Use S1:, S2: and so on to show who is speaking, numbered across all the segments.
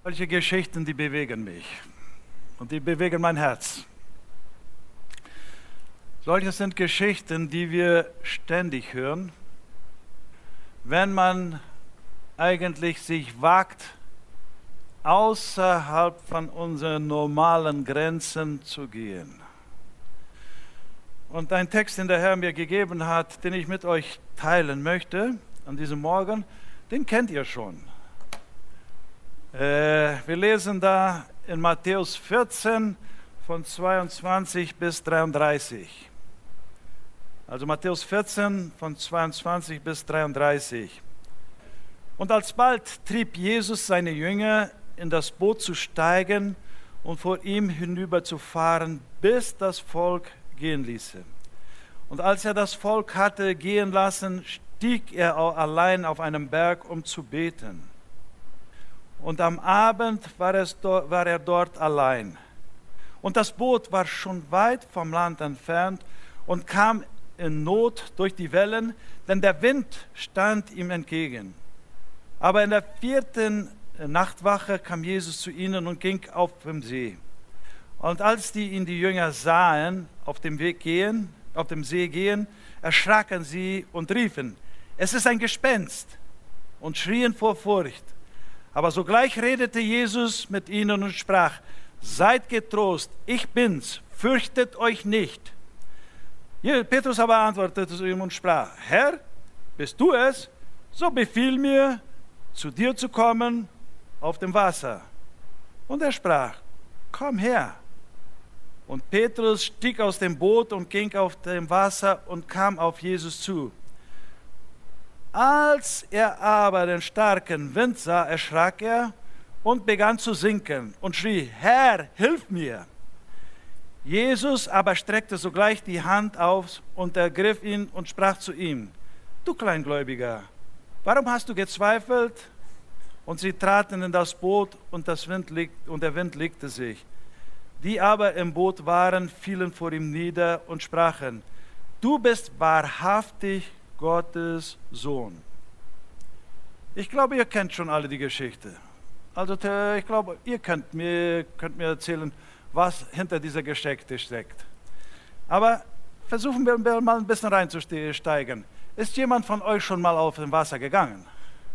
S1: Solche Geschichten, die bewegen mich und die bewegen mein Herz. Solche sind Geschichten, die wir ständig hören, wenn man eigentlich sich wagt, außerhalb von unseren normalen Grenzen zu gehen. Und ein Text, den der Herr mir gegeben hat, den ich mit euch teilen möchte an diesem Morgen, den kennt ihr schon. Wir lesen da in Matthäus 14 von 22 bis 33. Also Matthäus 14 von 22 bis 33. Und alsbald trieb Jesus seine Jünger, in das Boot zu steigen und vor ihm hinüber zu fahren, bis das Volk gehen ließe. Und als er das Volk hatte gehen lassen, stieg er allein auf einen Berg, um zu beten. Und am Abend war er dort allein. Und das Boot war schon weit vom Land entfernt und kam in Not durch die Wellen, denn der Wind stand ihm entgegen. Aber in der 4. Nachtwache kam Jesus zu ihnen und ging auf dem See. Und als ihn die Jünger sahen, auf dem See gehen, erschraken sie und riefen: Es ist ein Gespenst, und schrien vor Furcht. Aber sogleich redete Jesus mit ihnen und sprach: Seid getrost, ich bin's, fürchtet euch nicht. Petrus aber antwortete zu ihm und sprach: Herr, bist du es? So befiehl mir, zu dir zu kommen auf dem Wasser. Und er sprach: Komm her. Und Petrus stieg aus dem Boot und ging auf dem Wasser und kam auf Jesus zu. Als er aber den starken Wind sah, erschrak er und begann zu sinken und schrie: Herr, hilf mir! Jesus aber streckte sogleich die Hand aus und ergriff ihn und sprach zu ihm: Du Kleingläubiger, warum hast du gezweifelt? Und sie traten in das Boot und der Wind legte sich. Die aber im Boot waren, fielen vor ihm nieder und sprachen: Du bist wahrhaftig Gottes Sohn. Ich glaube, ihr kennt schon alle die Geschichte. Also ich glaube, ihr könnt mir erzählen, was hinter dieser Geschichte steckt. Aber versuchen wir mal ein bisschen reinzusteigen. Ist jemand von euch schon mal auf dem Wasser gegangen?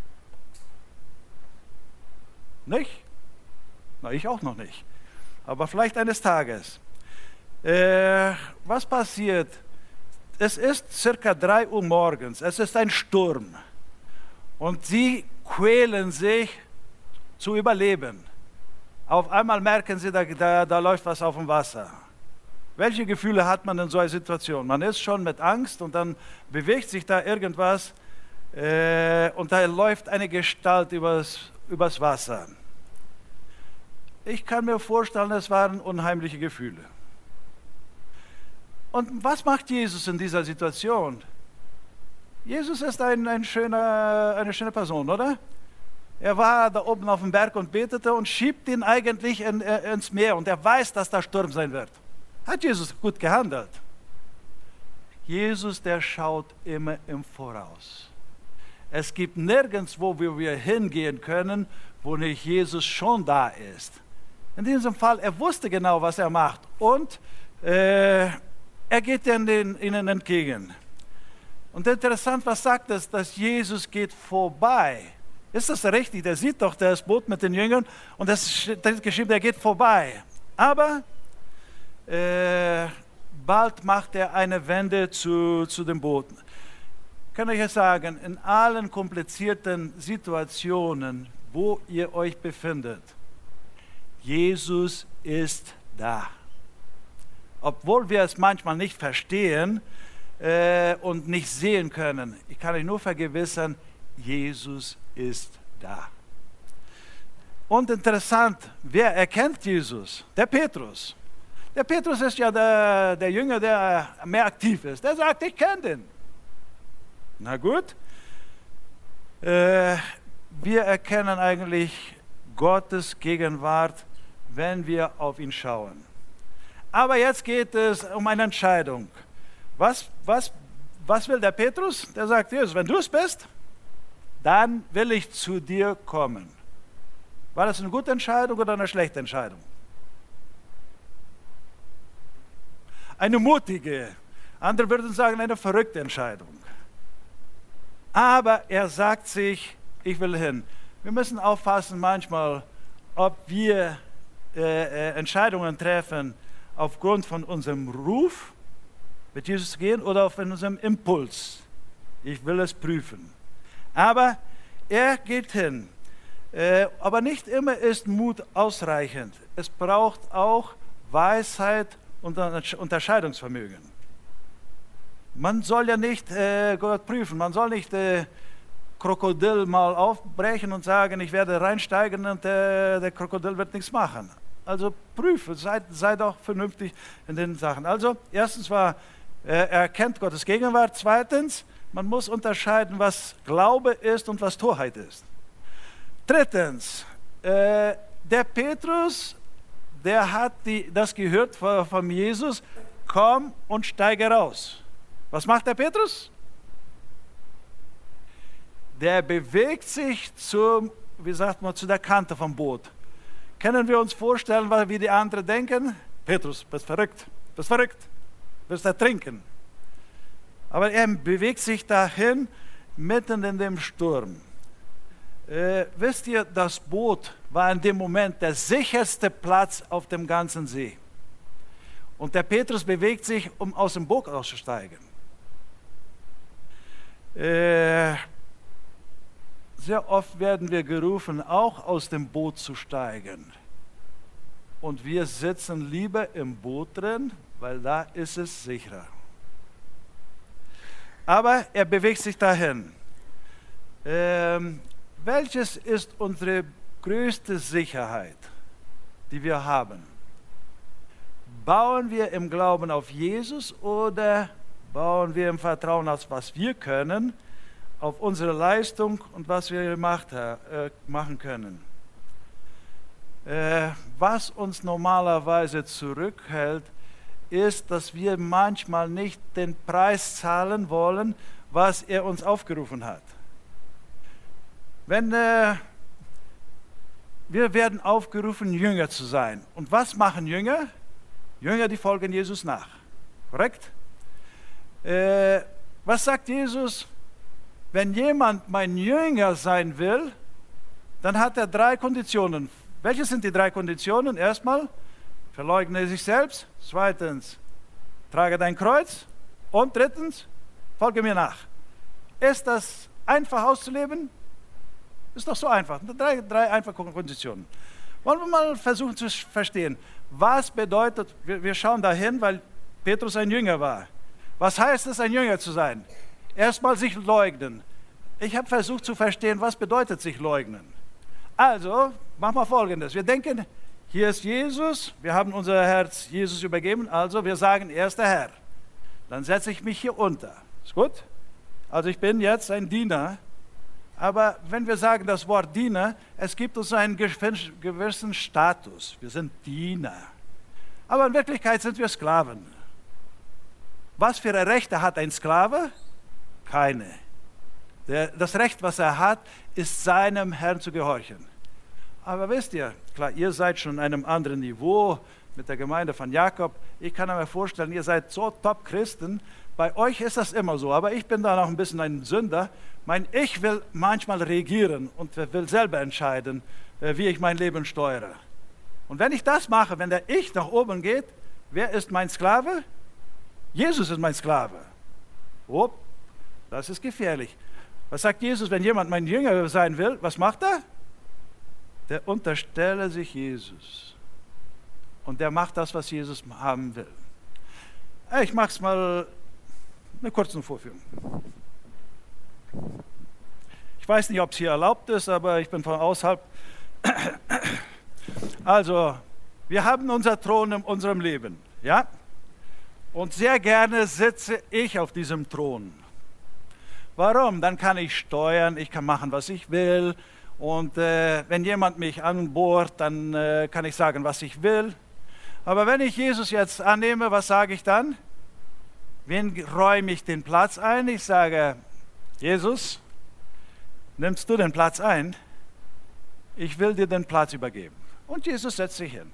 S1: Nicht? Na, ich auch noch nicht. Aber vielleicht eines Tages. Was passiert? Es ist circa 3 Uhr morgens. Es ist ein Sturm. Und sie quälen sich zu überleben. Auf einmal merken sie, da läuft was auf dem Wasser. Welche Gefühle hat man in so einer Situation? Man ist schon mit Angst und dann bewegt sich da irgendwas und da läuft eine Gestalt übers Wasser. Ich kann mir vorstellen, es waren unheimliche Gefühle. Und was macht Jesus in dieser Situation? Jesus ist eine schöne Person, oder? Er war da oben auf dem Berg und betete und schiebt ihn eigentlich ins Meer und er weiß, dass da Sturm sein wird. Hat Jesus gut gehandelt? Jesus, der schaut immer im Voraus. Es gibt nirgends, wo wir hingehen können, wo nicht Jesus schon da ist. In diesem Fall, er wusste genau, was er macht und er geht ihnen entgegen. Und interessant, was sagt es, dass Jesus geht vorbei. Ist das richtig? Der sieht doch das Boot mit den Jüngern und das ist geschrieben, er geht vorbei. Aber bald macht er eine Wende zu dem Boot. Ich kann euch sagen, in allen komplizierten Situationen, wo ihr euch befindet, Jesus ist da. Obwohl wir es manchmal nicht verstehen und nicht sehen können, ich kann euch nur vergewissern, Jesus ist da. Und interessant, wer erkennt Jesus? Der Petrus. Der Petrus ist ja der Jünger, der mehr aktiv ist. Der sagt, ich kenne den. Na gut. Wir erkennen eigentlich Gottes Gegenwart, wenn wir auf ihn schauen. Aber jetzt geht es um eine Entscheidung. Was will der Petrus? Der sagt, Jesus, wenn du es bist, dann will ich zu dir kommen. War das eine gute Entscheidung oder eine schlechte Entscheidung? Eine mutige, andere würden sagen, eine verrückte Entscheidung. Aber er sagt sich, ich will hin. Wir müssen aufpassen manchmal, ob wir Entscheidungen treffen aufgrund von unserem Ruf, mit Jesus zu gehen, oder auf unserem Impuls. Ich will es prüfen. Aber er geht hin. Aber nicht immer ist Mut ausreichend. Es braucht auch Weisheit und Unterscheidungsvermögen. Man soll ja nicht Gott prüfen. Man soll nicht Krokodil mal aufbrechen und sagen, ich werde reinsteigen und der Krokodil wird nichts machen. Also prüfe, sei doch vernünftig in den Sachen. Also erstens war, er erkennt Gottes Gegenwart. Zweitens, man muss unterscheiden, was Glaube ist und was Torheit ist. Drittens, der Petrus, der hat das gehört von Jesus, komm und steige raus. Was macht der Petrus? Der bewegt sich zu der Kante vom Boot. Können wir uns vorstellen, wie die anderen denken? Petrus, bist verrückt, wirst ertrinken. Aber er bewegt sich dahin, mitten in dem Sturm. Wisst ihr, das Boot war in dem Moment der sicherste Platz auf dem ganzen See. Und der Petrus bewegt sich, um aus dem Boot auszusteigen. Sehr oft werden wir gerufen, auch aus dem Boot zu steigen. Und wir sitzen lieber im Boot drin, weil da ist es sicherer. Aber er bewegt sich dahin. Welches ist unsere größte Sicherheit, die wir haben? Bauen wir im Glauben auf Jesus oder bauen wir im Vertrauen auf, was wir können, auf unsere Leistung und was wir machen können? Was uns normalerweise zurückhält, ist, dass wir manchmal nicht den Preis zahlen wollen, was er uns aufgerufen hat. Wir werden aufgerufen, Jünger zu sein. Und was machen Jünger? Jünger, die folgen Jesus nach. Korrekt? Was sagt Jesus? Wenn jemand mein Jünger sein will, dann hat er 3 Konditionen. Welche sind die 3 Konditionen? Erstmal, verleugne sich selbst. Zweitens, trage dein Kreuz. Und drittens, folge mir nach. Ist das einfach auszuleben? Ist doch so einfach. 3 einfache Konditionen. Wollen wir mal versuchen zu verstehen, was bedeutet, wir schauen dahin, weil Petrus ein Jünger war. Was heißt es, ein Jünger zu sein? Erstmal sich leugnen. Ich habe versucht zu verstehen, was bedeutet sich leugnen. Also, machen wir Folgendes. Wir denken, hier ist Jesus, wir haben unser Herz Jesus übergeben, also wir sagen, er ist der Herr. Dann setze ich mich hier unter. Ist gut? Also ich bin jetzt ein Diener, aber wenn wir sagen das Wort Diener, es gibt uns einen gewissen Status. Wir sind Diener. Aber in Wirklichkeit sind wir Sklaven. Was für Rechte hat ein Sklave? Keine. Das Recht, was er hat, ist seinem Herrn zu gehorchen. Aber wisst ihr, klar, ihr seid schon in einem anderen Niveau mit der Gemeinde von Jakob. Ich kann mir vorstellen, ihr seid so Top-Christen. Bei euch ist das immer so, aber ich bin da noch ein bisschen ein Sünder. Ich will manchmal regieren und will selber entscheiden, wie ich mein Leben steuere. Und wenn ich das mache, wenn der Ich nach oben geht, wer ist mein Sklave? Jesus ist mein Sklave. Oh, das ist gefährlich. Was sagt Jesus, wenn jemand mein Jünger sein will? Was macht er? Der unterstelle sich Jesus. Und der macht das, was Jesus haben will. Ich mache es mal eine kurze Vorführung. Ich weiß nicht, ob es hier erlaubt ist, aber ich bin von außerhalb. Also, wir haben unseren Thron in unserem Leben, ja? Und sehr gerne sitze ich auf diesem Thron. Warum? Dann kann ich steuern, ich kann machen, was ich will. Und wenn jemand mich anbohrt, dann kann ich sagen, was ich will. Aber wenn ich Jesus jetzt annehme, was sage ich dann? Wen räume ich den Platz ein? Ich sage, Jesus, nimmst du den Platz ein? ich will dir den Platz übergeben. Und Jesus setzt sich hin.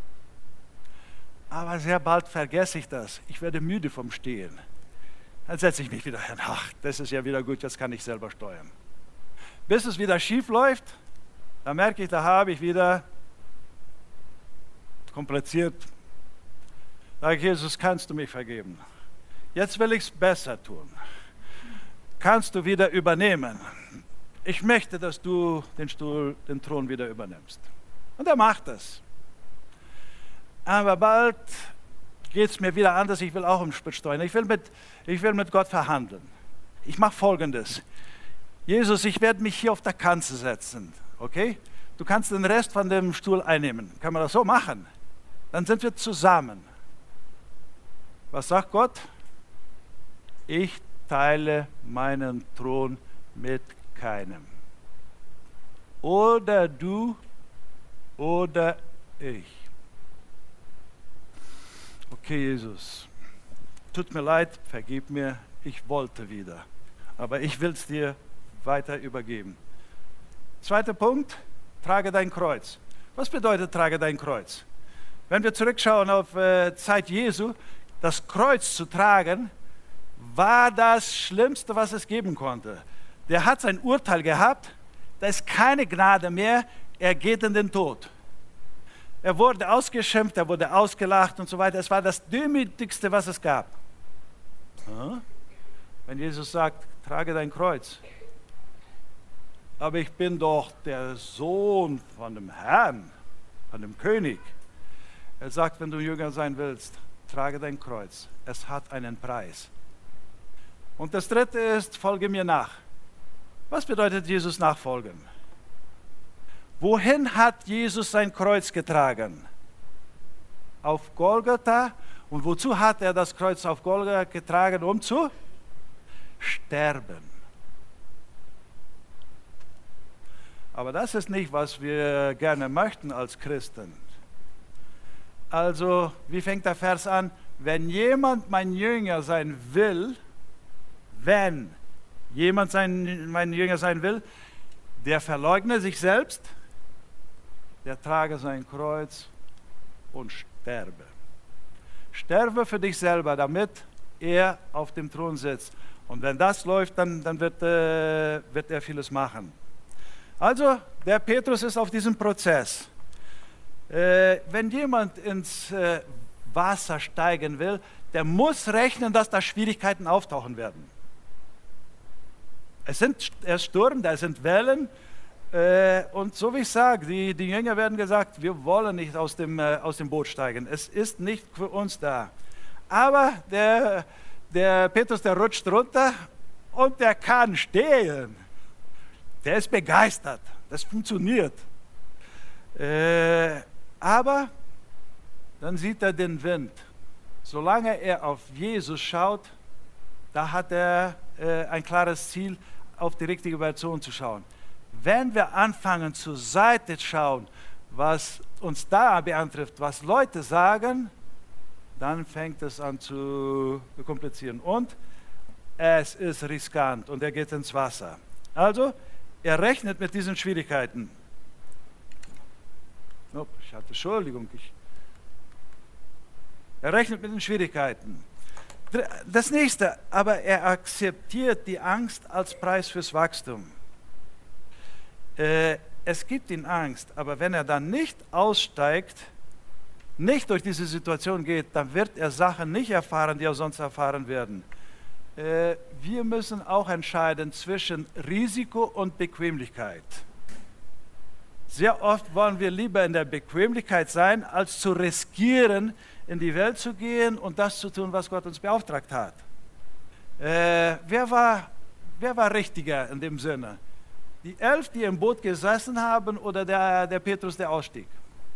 S1: Aber sehr bald vergesse ich das. Ich werde müde vom Stehen. Dann setze ich mich wieder hin. Ach, das ist ja wieder gut, jetzt kann ich selber steuern. Bis es wieder schief läuft, da merke ich, da habe ich wieder kompliziert. Sage ich, Jesus, kannst du mich vergeben? Jetzt will ich es besser tun. Kannst du wieder übernehmen? Ich möchte, dass du den Thron wieder übernimmst. Und er macht es. Aber bald geht es mir wieder anders. Ich will auch steuern. Ich will mit Gott verhandeln. Ich mache Folgendes. Jesus, ich werde mich hier auf der Kanzel setzen. Okay? Du kannst den Rest von dem Stuhl einnehmen. Kann man das so machen? Dann sind wir zusammen. Was sagt Gott? Ich teile meinen Thron mit keinem. Oder du oder ich. Okay, Jesus, tut mir leid, vergib mir, ich wollte wieder, aber ich will es dir weiter übergeben. Zweiter Punkt, trage dein Kreuz. Was bedeutet trage dein Kreuz? Wenn wir zurückschauen auf Zeit Jesu, das Kreuz zu tragen, war das Schlimmste, was es geben konnte. Der hat sein Urteil gehabt, da ist keine Gnade mehr, er geht in den Tod. Er wurde ausgeschimpft, er wurde ausgelacht und so weiter. Es war das Demütigste, was es gab. Wenn Jesus sagt, trage dein Kreuz. Aber ich bin doch der Sohn von dem Herrn, von dem König. Er sagt, wenn du Jünger sein willst, trage dein Kreuz. Es hat einen Preis. Und das dritte ist, folge mir nach. Was bedeutet Jesus nachfolgen? Wohin hat Jesus sein Kreuz getragen? Auf Golgatha. Und wozu hat er das Kreuz auf Golgatha getragen? Um zu sterben. Aber das ist nicht, was wir gerne möchten als Christen. Also, wie fängt der Vers an? Wenn jemand mein Jünger sein will, mein Jünger sein will, der verleugne sich selbst, der trage sein Kreuz und sterbe. Sterbe für dich selber, damit er auf dem Thron sitzt. Und wenn das läuft, dann wird er vieles machen. Also, der Petrus ist auf diesem Prozess. Wenn jemand ins Wasser steigen will, der muss rechnen, dass da Schwierigkeiten auftauchen werden. Es ist Sturm, da sind Wellen. Und so wie ich sage, die Jünger werden gesagt, wir wollen nicht aus dem Boot steigen. Es ist nicht für uns da. Aber der Petrus, der rutscht runter und der kann stehen. Der ist begeistert. Das funktioniert. Aber dann sieht er den Wind. Solange er auf Jesus schaut, da hat er ein klares Ziel, auf die richtige Person zu schauen. Wenn wir anfangen zur Seite zu schauen, was uns da betrifft, was Leute sagen, dann fängt es an zu komplizieren. Und es ist riskant und er geht ins Wasser. Also, er rechnet mit diesen Schwierigkeiten. Entschuldigung. Er rechnet mit den Schwierigkeiten. Das nächste, aber er akzeptiert die Angst als Preis fürs Wachstum. Es gibt ihm Angst, aber wenn er dann nicht aussteigt, nicht durch diese Situation geht, dann wird er Sachen nicht erfahren, die er sonst erfahren werden. Wir müssen auch entscheiden zwischen Risiko und Bequemlichkeit. Sehr oft wollen wir lieber in der Bequemlichkeit sein, als zu riskieren, in die Welt zu gehen und das zu tun, was Gott uns beauftragt hat. Wer war richtiger in dem Sinne? Die 11, die im Boot gesessen haben, oder der Petrus, der ausstieg?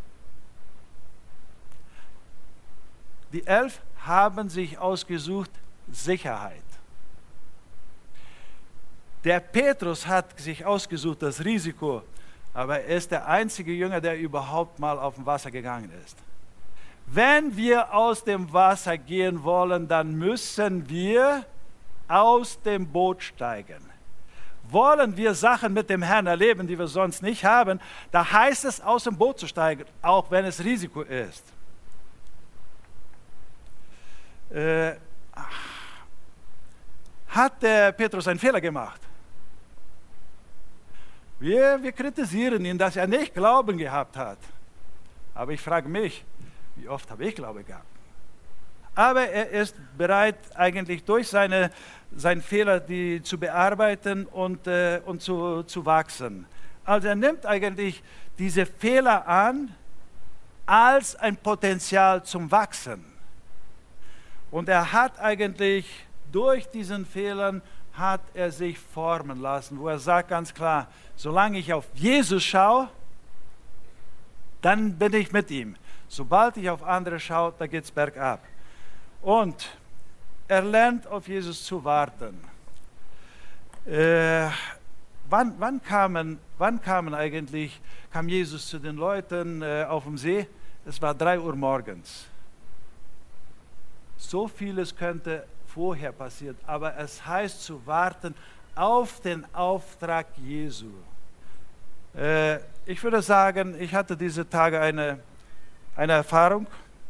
S1: Die 11 haben sich ausgesucht Sicherheit. Der Petrus hat sich ausgesucht das Risiko, aber er ist der einzige Jünger, der überhaupt mal auf dem Wasser gegangen ist. Wenn wir aus dem Wasser gehen wollen, dann müssen wir aus dem Boot steigen. wollen wir Sachen mit dem Herrn erleben, die wir sonst nicht haben, da heißt es, aus dem Boot zu steigen, auch wenn es Risiko ist. Hat der Petrus einen Fehler gemacht? Wir kritisieren ihn, dass er nicht Glauben gehabt hat. Aber ich frage mich, wie oft habe ich Glaube gehabt? Aber er ist bereit, eigentlich durch seinen Fehler die zu bearbeiten und zu wachsen. Also er nimmt eigentlich diese Fehler an als ein Potenzial zum Wachsen. Und er hat eigentlich durch diesen Fehlern hat er sich formen lassen, wo er sagt ganz klar, solange ich auf Jesus schaue, dann bin ich mit ihm. Sobald ich auf andere schaue, da geht es bergab. Und er lernt auf Jesus zu warten. Wann kam Jesus zu den Leuten auf dem See? Es war 3 Uhr morgens. So vieles könnte vorher passieren, aber es heißt zu warten auf den Auftrag Jesu. Ich würde sagen, ich hatte diese Tage eine Erfahrung.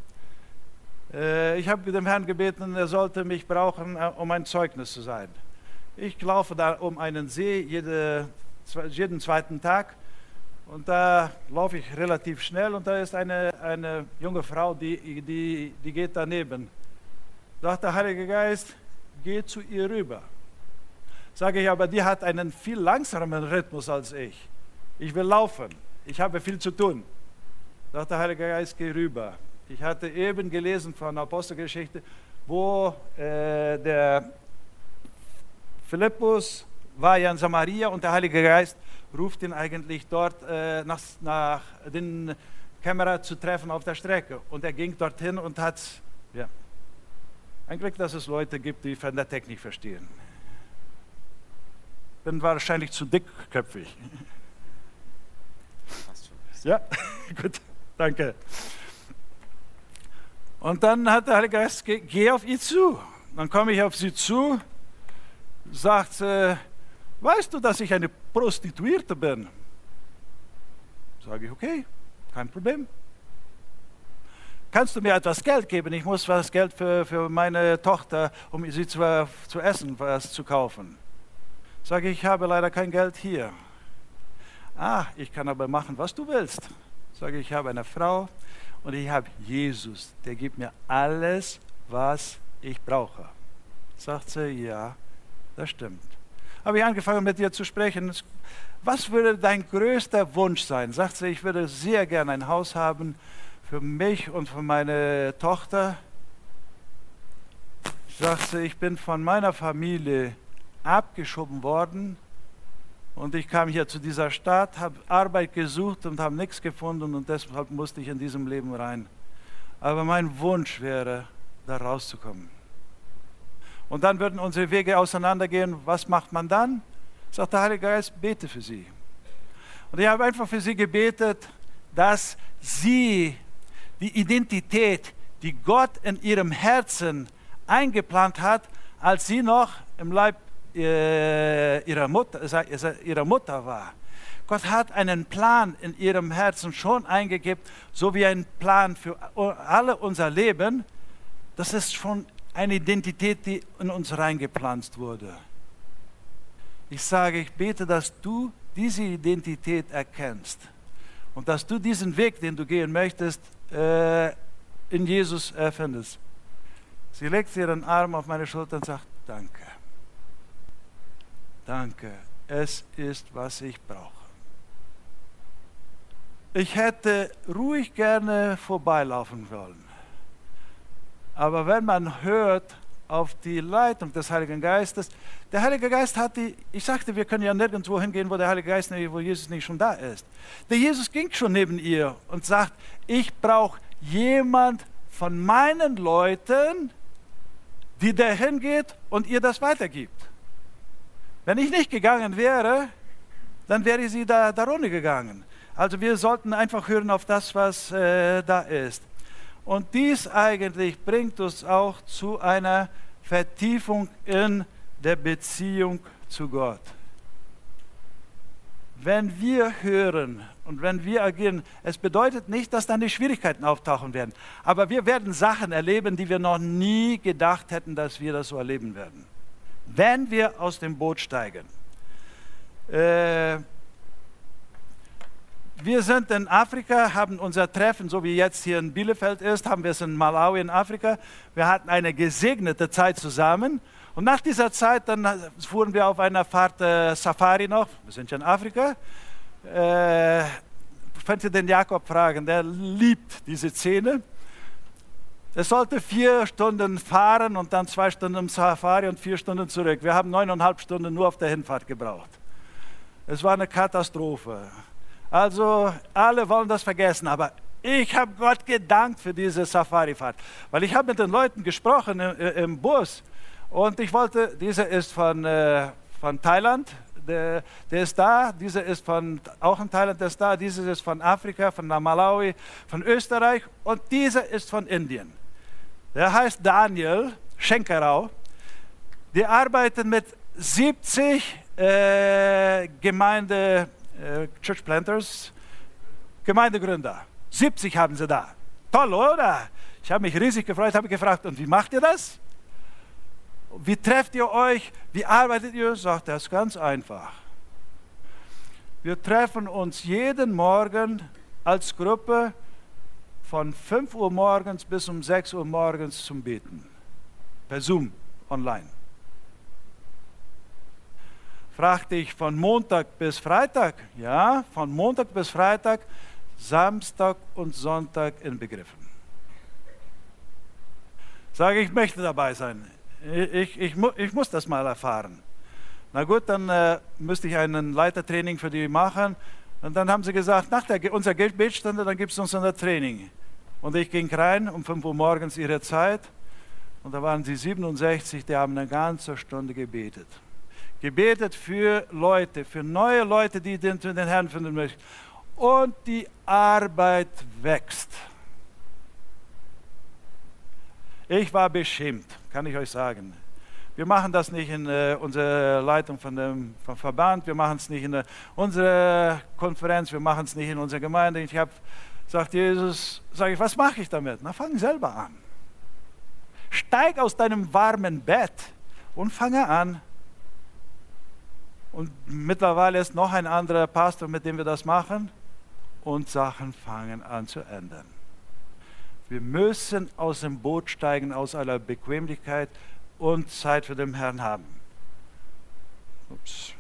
S1: Ich habe dem Herrn gebeten, er sollte mich brauchen, um ein Zeugnis zu sein. Ich laufe da um einen See jeden zweiten Tag und da laufe ich relativ schnell und da ist eine junge Frau, die geht daneben. Sagt der Heilige Geist, geh zu ihr rüber. Sage ich, aber die hat einen viel langsameren Rhythmus als ich. Ich will laufen, ich habe viel zu tun. Sagt der Heilige Geist, geh rüber. Ich hatte eben gelesen von der Apostelgeschichte, wo der Philippus war ja in Samaria und der Heilige Geist ruft ihn eigentlich dort nach den Kämmerer zu treffen auf der Strecke. Und er ging dorthin und hat, ja, ein Glück, dass es Leute gibt, die von der Technik verstehen. Bin wahrscheinlich zu dickköpfig. Ja, gut, danke. Und dann hat der Heilige Geist, geh auf ihn zu. Dann komme ich auf sie zu, sagt, weißt du, dass ich eine Prostituierte bin? Sage ich, okay, kein Problem. Kannst du mir etwas Geld geben? Ich muss was Geld für meine Tochter, um sie zu essen, was zu kaufen. Sage ich, ich habe leider kein Geld hier. Ich kann aber machen, was du willst. Sage ich, habe eine Frau und ich habe Jesus, der gibt mir alles, was ich brauche. Sagt sie, ja, das stimmt. Habe ich angefangen mit ihr zu sprechen. Was würde dein größter Wunsch sein? Sagt sie, ich würde sehr gerne ein Haus haben für mich und für meine Tochter. Sagt sie, ich bin von meiner Familie abgeschoben worden und ich kam hier zu dieser Stadt, habe Arbeit gesucht und habe nichts gefunden und deshalb musste ich in diesem Leben rein. Aber mein Wunsch wäre, da rauszukommen. Und dann würden unsere Wege auseinandergehen. Was macht man dann? Sagt der Heilige Geist, bete für sie. Und ich habe einfach für sie gebetet, dass sie die Identität, die Gott in ihrem Herzen eingeplant hat, als sie noch im Leib ihrer Mutter war. Gott hat einen Plan in ihrem Herzen schon eingegeben, so wie ein Plan für alle unser Leben. Das ist schon eine Identität, die in uns reingepflanzt wurde. Ich sage, ich bete, dass du diese Identität erkennst und dass du diesen Weg, den du gehen möchtest, in Jesus erfindest. Sie legt ihren Arm auf meine Schulter und sagt, danke. Danke, es ist, was ich brauche. Ich hätte ruhig gerne vorbeilaufen wollen. Aber wenn man hört auf die Leitung des Heiligen Geistes, der Heilige Geist hat ich sagte, wir können ja nirgendwo hingehen, wo der Heilige Geist, wo Jesus nicht schon da ist. Der Jesus ging schon neben ihr und sagt, ich brauche jemand von meinen Leuten, die dahin geht und ihr das weitergibt. Wenn ich nicht gegangen wäre, dann wäre sie da runter gegangen. Also wir sollten einfach hören auf das, was da ist. Und dies eigentlich bringt uns auch zu einer Vertiefung in der Beziehung zu Gott. wenn wir hören und wenn wir agieren, es bedeutet nicht, dass dann die Schwierigkeiten auftauchen werden. Aber wir werden Sachen erleben, die wir noch nie gedacht hätten, dass wir das so erleben werden. Wenn wir aus dem Boot steigen. Wir sind in Afrika, haben unser Treffen, so wie jetzt hier in Bielefeld ist, haben wir es in Malawi in Afrika. Wir hatten eine gesegnete Zeit zusammen. Und nach dieser Zeit, dann fuhren wir auf einer Fahrt Safari noch. Wir sind ja in Afrika. Könnt ihr den Jakob fragen, der liebt diese Szene. Es sollte 4 Stunden fahren und dann 2 Stunden im Safari und 4 Stunden zurück. Wir haben 9,5 Stunden nur auf der Hinfahrt gebraucht. Es war eine Katastrophe. Also alle wollen das vergessen, aber ich habe Gott gedankt für diese Safari-Fahrt. Weil ich habe mit den Leuten gesprochen im Bus. Und ich wollte, dieser ist von Thailand, der ist da, dieser ist auch in Thailand, der ist da, dieser ist von Afrika, von Malawi, von Österreich und dieser ist von Indien. Der heißt Daniel Schenkerau. Die arbeiten mit 70 Church Planters, Gemeindegründer. 70 haben sie da. Toll, oder? Ich habe mich riesig gefreut, habe gefragt, und wie macht ihr das? Wie trefft ihr euch? Wie arbeitet ihr? Sagt er, das ist ganz einfach. Wir treffen uns jeden Morgen als Gruppe von 5 Uhr morgens bis um 6 Uhr morgens zum Beten. Per Zoom, online. Fragte ich von Montag bis Freitag? Ja, von Montag bis Freitag, Samstag und Sonntag inbegriffen. Sage ich, möchte dabei sein. Ich muss das mal erfahren. Na gut, dann müsste ich ein Leitertraining für die machen. Und dann haben sie gesagt, nach unserer Gebetsstunde, dann gibt es uns ein Training. Und ich ging rein, um 5 Uhr morgens ihre Zeit. Und da waren sie 67, die haben eine ganze Stunde gebetet. Gebetet für Leute, für neue Leute, die den Herrn finden möchten. Und die Arbeit wächst. Ich war beschämt, kann ich euch sagen. Wir machen das nicht in unserer Leitung vom Verband, wir machen es nicht in unserer Konferenz, wir machen es nicht in unserer Gemeinde. Ich habe gesagt, Jesus, sage ich, was mache ich damit? Na, fang selber an. Steig aus deinem warmen Bett und fange an. Und mittlerweile ist noch ein anderer Pastor, mit dem wir das machen. Und Sachen fangen an zu ändern. Wir müssen aus dem Boot steigen, aus aller Bequemlichkeit und Zeit für den Herrn haben. Ups.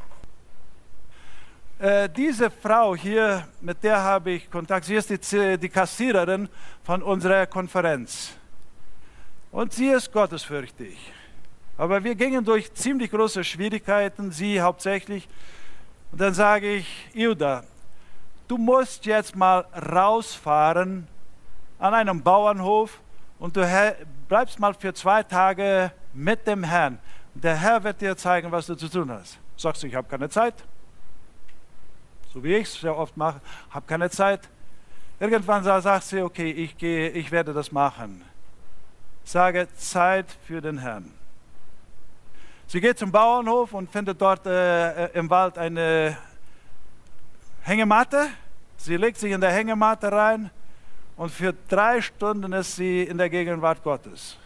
S1: Diese Frau hier, mit der habe ich Kontakt, sie ist die Kassiererin von unserer Konferenz. Und sie ist gottesfürchtig. Aber wir gingen durch ziemlich große Schwierigkeiten, sie hauptsächlich. Und dann sage ich, Ilda, du musst jetzt mal rausfahren an einem Bauernhof und du bleibst mal für 2 Tage mit dem Herrn. Der Herr wird dir zeigen, was du zu tun hast. Sagst du, ich habe keine Zeit. So wie ich es sehr oft mache, habe keine Zeit. Irgendwann sagt sie, okay, ich werde das machen. Sage, Zeit für den Herrn. Sie geht zum Bauernhof und findet dort im Wald eine Hängematte. Sie legt sich in der Hängematte rein und für 3 Stunden ist sie in der Gegenwart Gottes.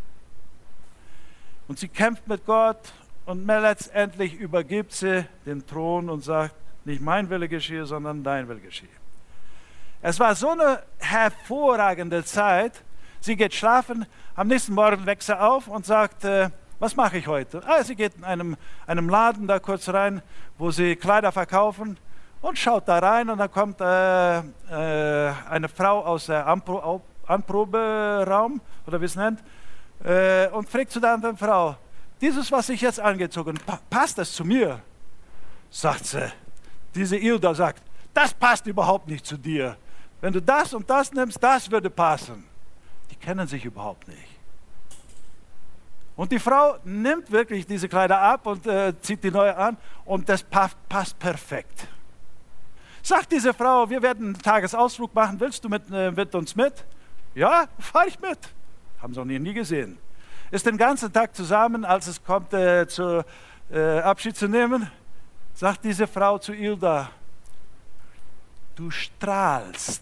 S1: Und sie kämpft mit Gott und letztendlich übergibt sie den Thron und sagt, nicht mein Wille geschehe, sondern dein Wille geschehe. Es war so eine hervorragende Zeit. Sie geht schlafen, am nächsten Morgen wächst sie auf und sagt, was mache ich heute? Sie geht in einem Laden da kurz rein, wo sie Kleider verkaufen und schaut da rein und dann kommt eine Frau aus der Anproberaum, oder wie es nennt, und fragt zu der anderen Frau, dieses, was ich jetzt angezogen habe, passt das zu mir? Sagt sie. Diese Ilda sagt, das passt überhaupt nicht zu dir. Wenn du das und das nimmst, das würde passen. Die kennen sich überhaupt nicht. Und die Frau nimmt wirklich diese Kleider ab und zieht die neue an und das passt perfekt. Sagt diese Frau, wir werden einen Tagesausflug machen, willst du mit uns mit? Ja, fahre ich mit. Haben sie noch nie gesehen. Ist den ganzen Tag zusammen, als es kommt, zu Abschied zu nehmen. sagt diese Frau zu Hilda, du strahlst.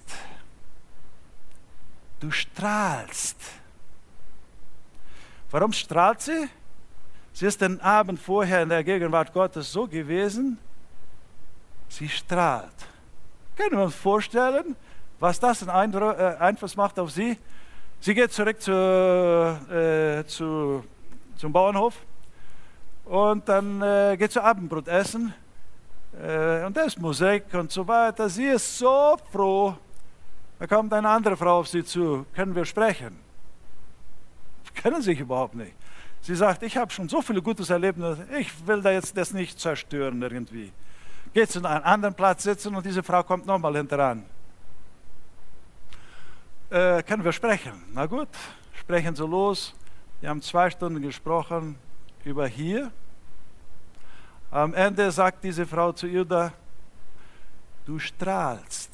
S1: Du strahlst. Warum strahlt sie? Sie ist den Abend vorher in der Gegenwart Gottes so gewesen, sie strahlt. Können wir uns vorstellen, was das einen Einfluss macht auf sie? Sie geht zurück zum Bauernhof und dann geht sie Abendbrot essen und da ist Musik und so weiter. Sie ist so froh. Da kommt eine andere Frau auf sie zu. Können wir sprechen? Können sich überhaupt nicht. Sie sagt, ich habe schon so viele Gutes erlebt, ich will da jetzt das nicht zerstören irgendwie. Geht zu einem anderen Platz sitzen und diese Frau kommt nochmal hinteran. Können wir sprechen? Na gut, sprechen Sie los. Wir haben 2 Stunden gesprochen über hier. Am Ende sagt diese Frau zu Hilda, du strahlst.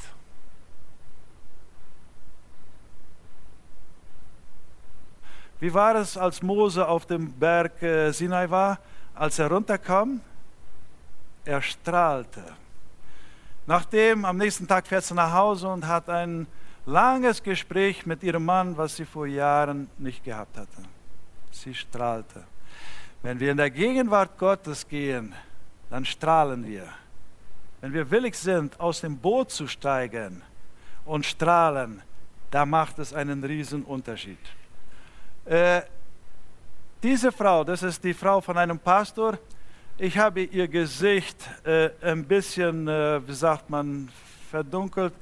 S1: Wie war es, als Mose auf dem Berg Sinai war, als er runterkam? Er strahlte. Nachdem, am nächsten Tag fährt sie nach Hause und hat ein langes Gespräch mit ihrem Mann, was sie vor Jahren nicht gehabt hatte. Sie strahlte. Wenn wir in der Gegenwart Gottes gehen, dann strahlen wir. Wenn wir willig sind, aus dem Boot zu steigen und strahlen, da macht es einen riesen Unterschied. Diese Frau, das ist die Frau von einem Pastor. Ich habe ihr Gesicht ein bisschen, wie sagt man, verdunkelt.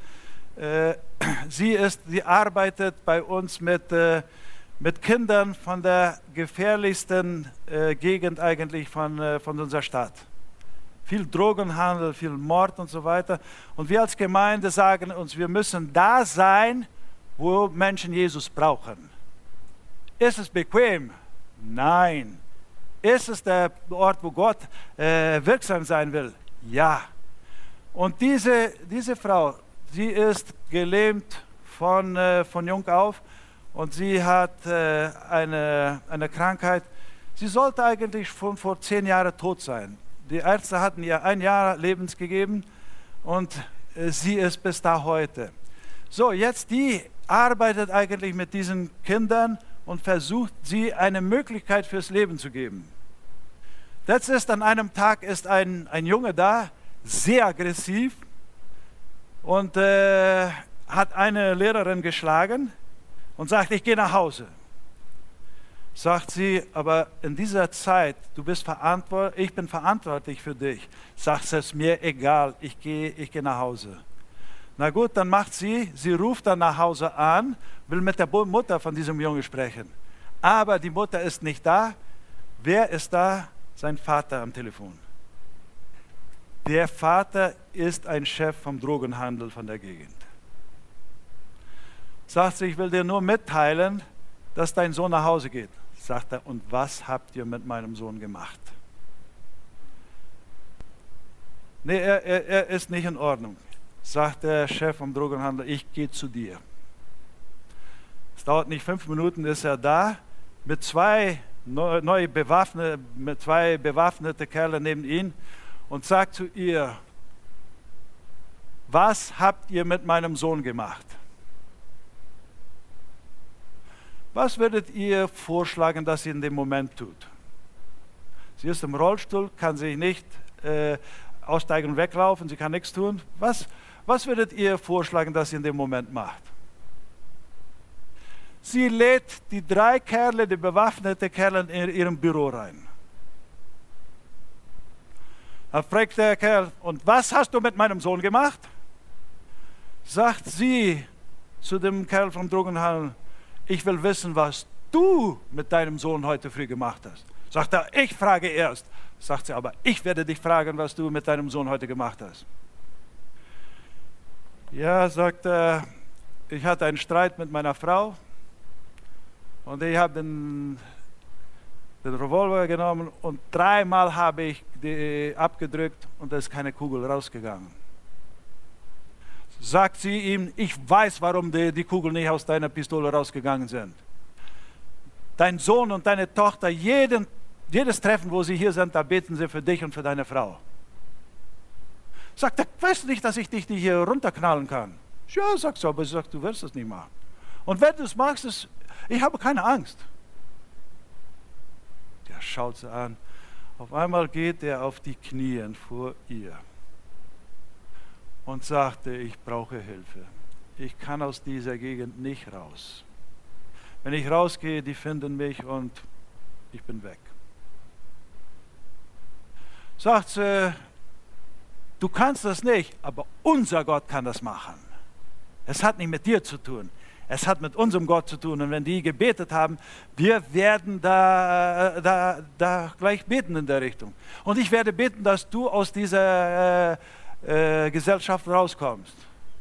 S1: Sie arbeitet bei uns mit Kindern von der gefährlichsten Gegend eigentlich von unserer Stadt. Viel Drogenhandel, viel Mord und so weiter. Und wir als Gemeinde sagen uns, wir müssen da sein, wo Menschen Jesus brauchen. Ist es bequem? Nein. Ist es der Ort, wo Gott wirksam sein will? Ja. Und diese Frau, sie ist gelähmt von jung auf und sie hat eine Krankheit. Sie sollte eigentlich schon vor 10 Jahren tot sein. Die Ärzte hatten ihr 1 Jahr Lebens gegeben und sie ist bis da heute. So, jetzt die arbeitet eigentlich mit diesen Kindern und versucht, sie eine Möglichkeit fürs Leben zu geben. Das ist an einem Tag ist ein Junge da, sehr aggressiv und hat eine Lehrerin geschlagen und sagt, ich gehe nach Hause. Sagt sie, aber in dieser Zeit, ich bin verantwortlich für dich. Sagt sie, es ist mir egal, ich gehe nach Hause. Na gut, dann macht sie ruft dann nach Hause an, will mit der Mutter von diesem Jungen sprechen. Aber die Mutter ist nicht da. Wer ist da? Sein Vater am Telefon. Der Vater ist ein Chef vom Drogenhandel von der Gegend. Sagt sie, ich will dir nur mitteilen, dass dein Sohn nach Hause geht. Sagt er, und was habt ihr mit meinem Sohn gemacht? Nee, er ist nicht in Ordnung. Sagt der Chef vom Drogenhandel, ich gehe zu dir. Es dauert nicht 5 Minuten, ist er da, mit zwei bewaffnete Kerle neben ihn und sagt zu ihr, was habt ihr mit meinem Sohn gemacht? Was würdet ihr vorschlagen, dass sie in dem Moment tut? Sie ist im Rollstuhl, kann sich nicht aussteigen und weglaufen, sie kann nichts tun. Was würdet ihr vorschlagen, dass sie in dem Moment macht? Sie lädt die 3 Kerle, die bewaffnete Kerle, in ihrem Büro rein. Da fragt der Kerl, und was hast du mit meinem Sohn gemacht? Sagt sie zu dem Kerl vom Drogenhandel, ich will wissen, was du mit deinem Sohn heute früh gemacht hast. Sagt er, ich frage erst. Sagt sie, aber ich werde dich fragen, was du mit deinem Sohn heute gemacht hast. Ja, sagt er, ich hatte einen Streit mit meiner Frau und ich habe den Revolver genommen und 3-mal habe ich die abgedrückt und da ist keine Kugel rausgegangen. Sagt sie ihm, ich weiß, warum die Kugeln nicht aus deiner Pistole rausgegangen sind. Dein Sohn und deine Tochter, jedes Treffen, wo sie hier sind, da beten sie für dich und für deine Frau. Sagt er, weißt du nicht, dass ich dich hier runterknallen kann? Ja, sagst du, aber du wirst es nicht machen. Und wenn du es machst, ich habe keine Angst. Der schaut sie an. Auf einmal geht er auf die Knie vor ihr und sagte, ich brauche Hilfe. Ich kann aus dieser Gegend nicht raus. Wenn ich rausgehe, die finden mich und ich bin weg. Sagt sie, du kannst das nicht, aber unser Gott kann das machen. Es hat nicht mit dir zu tun. Es hat mit unserem Gott zu tun. Und wenn die gebetet haben, wir werden da gleich beten in der Richtung. Und ich werde beten, dass du aus dieser Gesellschaft rauskommst.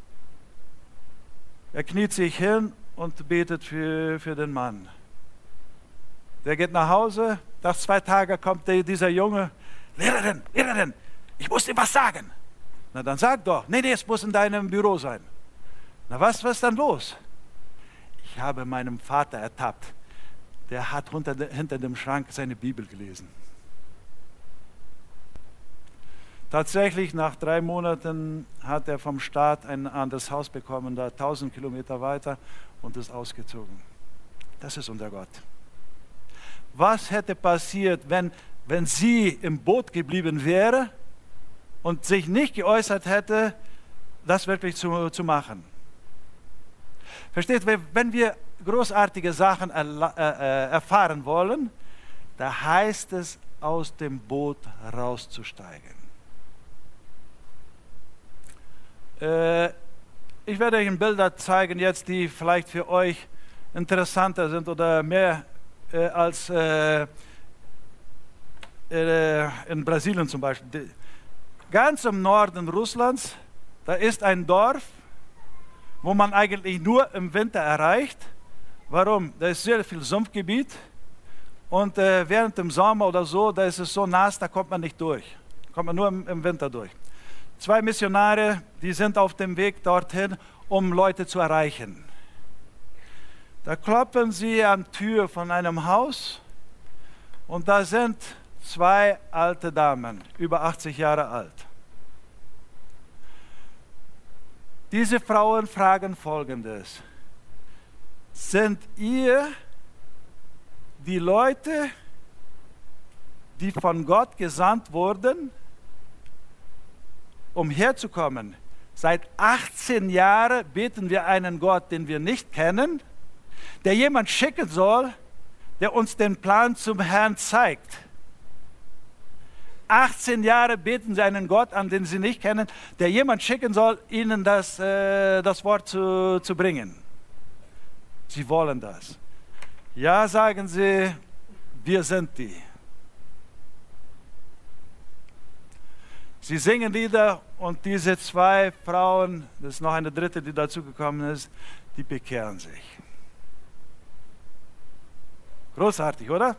S1: Er kniet sich hin und betet für den Mann. Der geht nach Hause. Nach 2 Tagen kommt dieser Junge. Lehrerin, ich muss dir was sagen. Na dann sag doch. Nee, es muss in deinem Büro sein. Na was ist dann los? Ich habe meinem Vater ertappt. Der hat hinter dem Schrank seine Bibel gelesen. Tatsächlich, nach 3 Monaten hat er vom Staat ein anderes Haus bekommen, da 1000 Kilometer weiter und ist ausgezogen. Das ist unser Gott. Was hätte passiert, wenn sie im Boot geblieben wäre und sich nicht geäußert hätte, das wirklich zu machen? Versteht, wenn wir großartige Sachen erfahren wollen, da heißt es, aus dem Boot rauszusteigen. Ich werde euch Bilder zeigen jetzt, die vielleicht für euch interessanter sind oder mehr als in Brasilien zum Beispiel. Ganz im Norden Russlands, da ist ein Dorf, wo man eigentlich nur im Winter erreicht. Warum? Da ist sehr viel Sumpfgebiet und während dem Sommer oder so, da ist es so nass, da kommt man nicht durch. Kommt man nur im Winter durch. 2 Missionare, die sind auf dem Weg dorthin, um Leute zu erreichen. Da klopfen sie an die Tür von einem Haus und da sind 2 alte Damen, über 80 Jahre alt. Diese Frauen fragen Folgendes: Sind ihr die Leute, die von Gott gesandt wurden, um herzukommen? Seit 18 Jahren beten wir einen Gott, den wir nicht kennen, der jemand schicken soll, der uns den Plan zum Herrn zeigt. 18 Jahre beten sie einen Gott an, den sie nicht kennen, der jemand schicken soll, ihnen das Wort zu bringen. Sie wollen das. Ja, sagen sie, wir sind die. Sie singen Lieder und diese 2 Frauen, das ist noch eine dritte, die dazugekommen ist, die bekehren sich. Großartig, oder?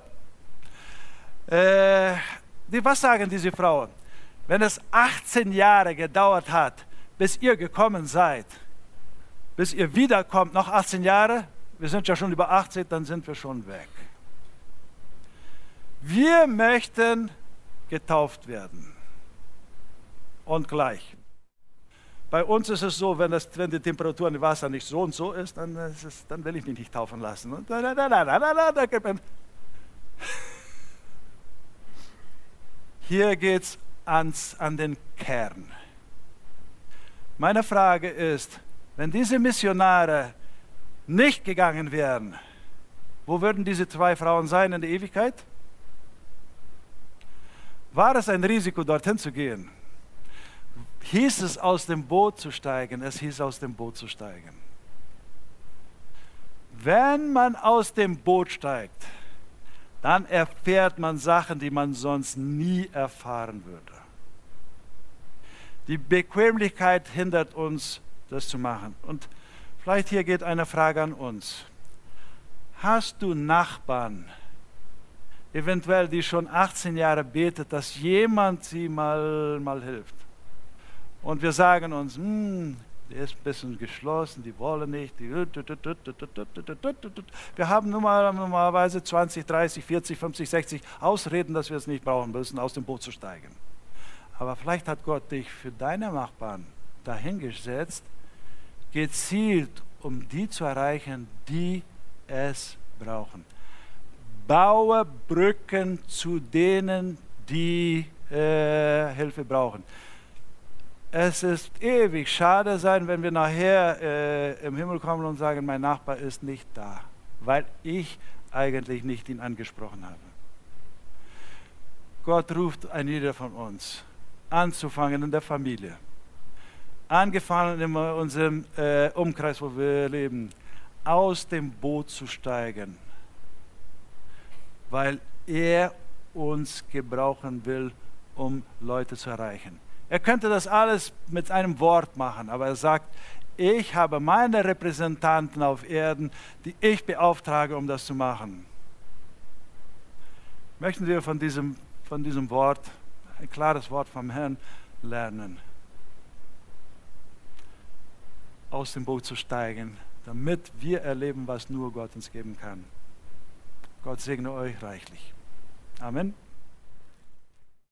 S1: Was sagen diese Frauen? Wenn es 18 Jahre gedauert hat, bis ihr gekommen seid, bis ihr wiederkommt, noch 18 Jahre, wir sind ja schon über 80, dann sind wir schon weg. Wir möchten getauft werden. Und gleich. Bei uns ist es so, wenn die Temperatur im Wasser nicht so und so ist, dann will ich mich nicht taufen lassen. Und hier geht es an den Kern. Meine Frage ist, wenn diese Missionare nicht gegangen wären, wo würden diese 2 Frauen sein in der Ewigkeit? War es ein Risiko, dorthin zu gehen? Hieß es, aus dem Boot zu steigen? Es hieß, aus dem Boot zu steigen. Wenn man aus dem Boot steigt, dann erfährt man Sachen, die man sonst nie erfahren würde. Die Bequemlichkeit hindert uns, das zu machen. Und vielleicht hier geht eine Frage an uns. Hast du Nachbarn, eventuell die schon 18 Jahre betet, dass jemand sie mal hilft? Und wir sagen uns, der ist ein bisschen geschlossen, die wollen nicht. Wir haben normalerweise 20, 30, 40, 50, 60 Ausreden, dass wir es nicht brauchen müssen, aus dem Boot zu steigen. Aber vielleicht hat Gott dich für deine Nachbarn dahingesetzt, gezielt, um die zu erreichen, die es brauchen. Baue Brücken zu denen, die Hilfe brauchen. Es ist ewig schade sein, wenn wir nachher im Himmel kommen und sagen, mein Nachbar ist nicht da, weil ich eigentlich nicht ihn angesprochen habe. Gott ruft ein jeder von uns, anzufangen in der Familie, angefangen in unserem Umkreis, wo wir leben, aus dem Boot zu steigen, weil er uns gebrauchen will, um Leute zu erreichen. Er könnte das alles mit einem Wort machen, aber er sagt, ich habe meine Repräsentanten auf Erden, die ich beauftrage, um das zu machen. Möchten wir von diesem Wort, ein klares Wort vom Herrn, lernen, aus dem Boot zu steigen, damit wir erleben, was nur Gott uns geben kann. Gott segne euch reichlich. Amen.